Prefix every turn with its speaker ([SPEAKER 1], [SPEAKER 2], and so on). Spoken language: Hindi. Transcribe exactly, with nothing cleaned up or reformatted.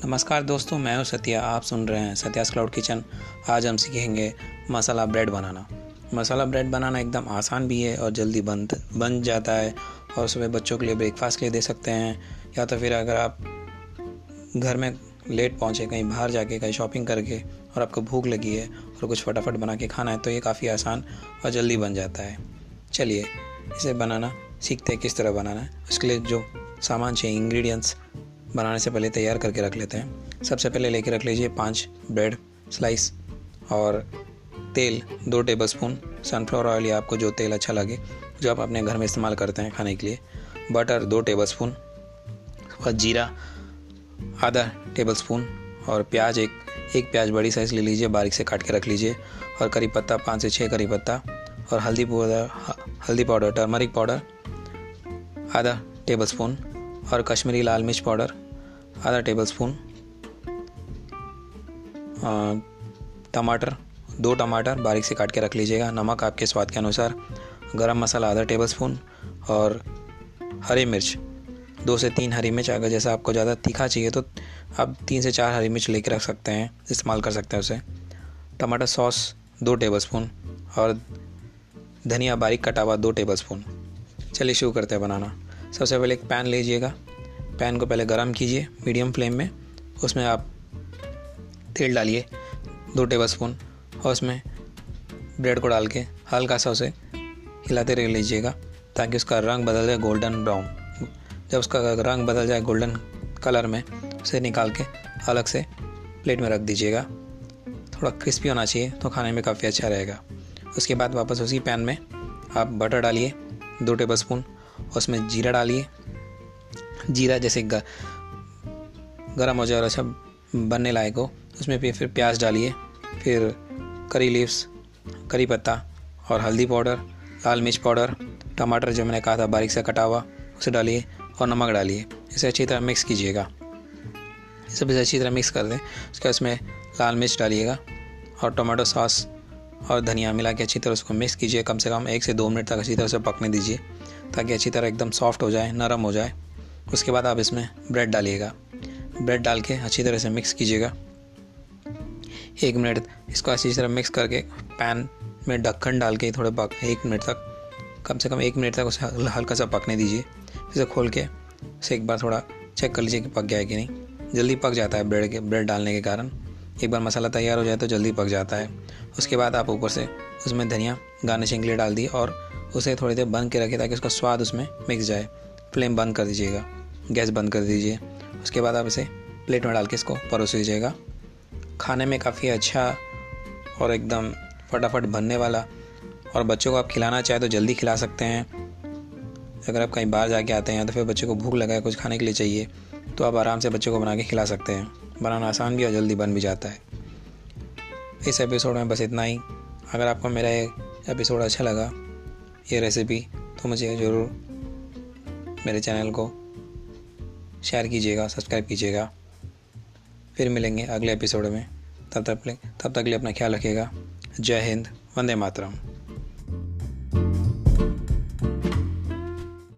[SPEAKER 1] नमस्कार दोस्तों, मैं हूं सत्या। आप सुन रहे हैं सत्यास क्लाउड किचन। आज हम सीखेंगे मसाला ब्रेड बनाना। मसाला ब्रेड बनाना एकदम आसान भी है और जल्दी बन बन जाता है और सुबह बच्चों के लिए ब्रेकफास्ट के लिए दे सकते हैं, या तो फिर अगर आप घर में लेट पहुंचे कहीं बाहर जाके कहीं शॉपिंग करके और आपको भूख लगी है और कुछ फटाफट बना के खाना है तो ये काफ़ी आसान और जल्दी बन जाता है। चलिए इसे बनाना सीखते हैं, किस तरह बनाना है। उसके लिए जो सामान चाहिए, इंग्रेडिएंट्स बनाने से पहले तैयार करके रख लेते हैं। सबसे पहले लेके रख लीजिए पाँच ब्रेड स्लाइस और तेल दो टेबलस्पून, सनफ्लावर ऑयल या आपको जो तेल अच्छा लगे जो आप अपने घर में इस्तेमाल करते हैं खाने के लिए, बटर दो टेबलस्पून और जीरा आधा टेबलस्पून और प्याज एक एक प्याज बड़ी साइज़ ले लीजिए, बारीक से काट के रख लीजिए, और करी पत्ता पाँच से छः करी पत्ता और हल्दी पाउडर हल्दी पाउडर टर्मरिक पाउडर आधा टेबलस्पून और कश्मीरी लाल मिर्च पाउडर आधा टेबलस्पून, टमाटर दो टमाटर बारीक से काट के रख लीजिएगा, नमक आपके स्वाद के अनुसार, गरम मसाला आधा टेबलस्पून और हरी मिर्च दो से तीन हरी मिर्च। अगर जैसा आपको ज़्यादा तीखा चाहिए तो आप तीन से चार हरी मिर्च लेके रख सकते हैं, इस्तेमाल कर सकते हैं उसे। टमाटर सॉस दो टेबलस्पून और धनिया बारीक कटा हुआ दो टेबलस्पून। चलिए शुरू करते हैं बनाना। सबसे पहले एक पैन लीजिएगा, पैन को पहले गरम कीजिए मीडियम फ्लेम में। उसमें आप तेल डालिए दो टेबलस्पून और उसमें ब्रेड को डाल के हल्का सा उसे हिलाते रह लीजिएगा ताकि उसका रंग बदल जाए गोल्डन ब्राउन। जब उसका रंग बदल जाए गोल्डन कलर में, उसे निकाल के अलग से प्लेट में रख दीजिएगा। थोड़ा क्रिस्पी होना चाहिए तो खाने में काफ़ी अच्छा रहेगा। उसके बाद वापस उसी पैन में आप बटर डालिए दो टेबलस्पून, उसमें जीरा डालिए। जीरा जैसे ग, गरम हो जाए और अच्छा बनने लायक हो, उसमें फिर फिर प्याज डालिए, फिर करी लीव्स करी पत्ता और हल्दी पाउडर लाल मिर्च पाउडर, टमाटर जो मैंने कहा था बारीक से कटा हुआ उसे डालिए और नमक डालिए। इसे अच्छी तरह मिक्स कीजिएगा। सब इसे अच्छी तरह मिक्स कर दें। उसके बाद उसमें लाल मिर्च डालिएगा और टमाटो सॉस और धनिया मिला के अच्छी तरह उसको मिक्स कीजिए। कम से कम एक से दो मिनट तक अच्छी तरह से पकने दीजिए ताकि अच्छी तरह एकदम सॉफ्ट हो जाए, नरम हो जाए। उसके बाद आप इसमें ब्रेड डालिएगा। ब्रेड डाल के अच्छी तरह से मिक्स कीजिएगा। एक मिनट इसको अच्छी तरह मिक्स करके पैन में ढक्कन डाल के थोड़े पक एक मिनट तक कम से कम एक मिनट तक उसे हल्का सा पकने दीजिए। इसे खोल के उसे एक बार थोड़ा चेक कर लीजिए कि पक गया है कि नहीं। जल्दी पक जाता है ब्रेड के ब्रेड डालने के कारण। एक बार मसाला तैयार हो जाए तो जल्दी पक जाता है। उसके बाद आप ऊपर से उसमें धनिया गार्निशिंग के लिए डाल दिए और उसे थोड़ी देर बंद के रखिए ताकि उसका स्वाद उसमें मिक्स जाए। फ्लेम बंद कर दीजिएगा, गैस बंद कर दीजिए। उसके बाद आप इसे प्लेट में डाल के इसको परोस दीजिएगा। खाने में काफ़ी अच्छा और एकदम फटाफट बनने वाला, और बच्चों को आप खिलाना चाहें तो जल्दी खिला सकते हैं। अगर आप कहीं बाहर जाके आते हैं तो फिर बच्चे को भूख लगा है, कुछ खाने के लिए चाहिए, तो आप आराम से बच्चों को बना के खिला सकते हैं। बनाना आसान भी और जल्दी बन भी जाता है। इस एपिसोड में बस इतना ही। अगर आपको मेरा ये एपिसोड अच्छा लगा, ये रेसिपी, तो मुझे ज़रूर मेरे चैनल को शेयर कीजिएगा, सब्सक्राइब कीजिएगा। फिर मिलेंगे अगले एपिसोड में। तब तक तब तक के लिए अपना ख्याल रखिएगा। जय हिंद, वंदे मातरम।